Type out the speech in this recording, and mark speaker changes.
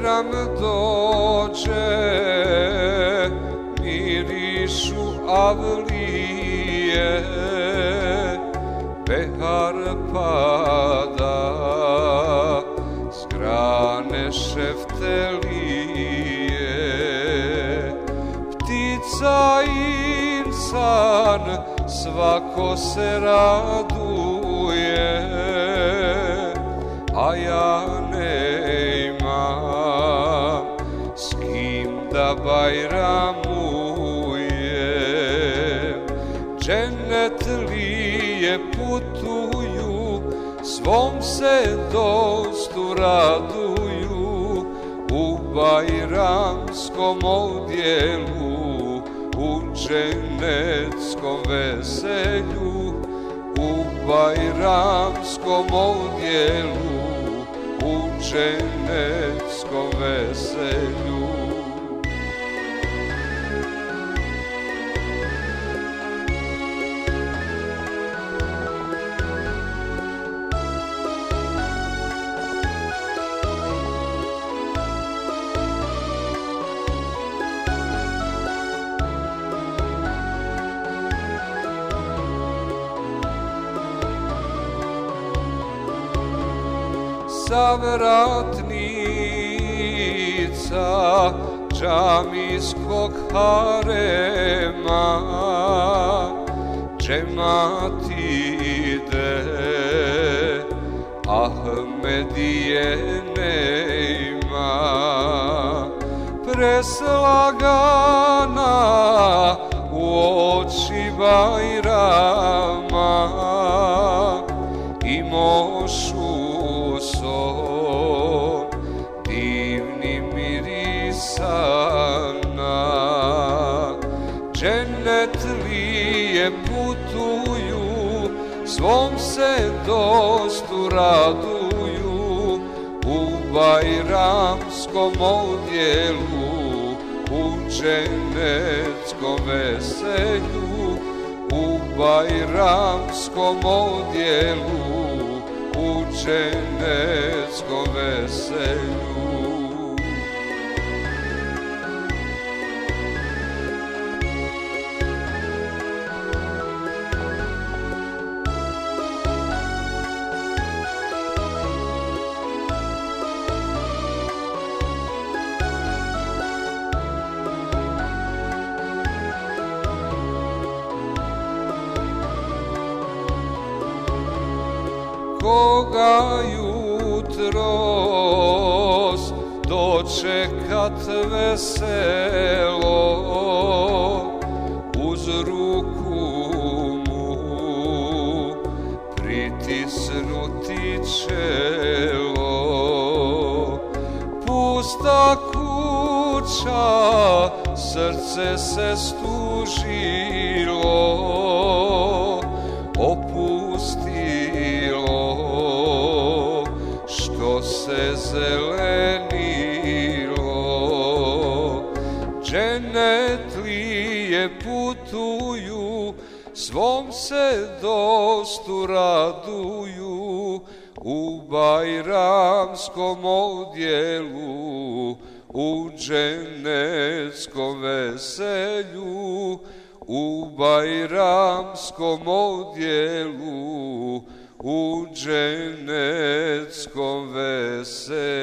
Speaker 1: Bajram dođe, mirišu avlije, behar pada, s grane šeftelije. Ptica insan, svako se raduje, a ja ne imam s kim da bajramujem. Džennetlije putuju, svom se dostu raduju, u bajramskom odjelu, u dženeckom veselju, u bajramskom odjelu, u dženeckom veselju. Savratnica džamijskog harema, džemat ide, Ahmedije nema. Preslagana u oči bajrama, i mošu divni mirisana. Džennetlije putuju, svom se dostu raduju, u bajramskom odjelu, u dženeckom veselju, u bajramskom odjelu, u dženeckom veselju. Koga jutros dočekat veselo, uz ruku mu pritisnuti čelo. Pusta kuća, srce se stužilo, opustilo, što se zelenilo. Džennetlije putuju, svom se dostu raduju, u bajramskom odjelu, u dženeckom veselju, u bajramskom odjelu, u dženeckom veselju.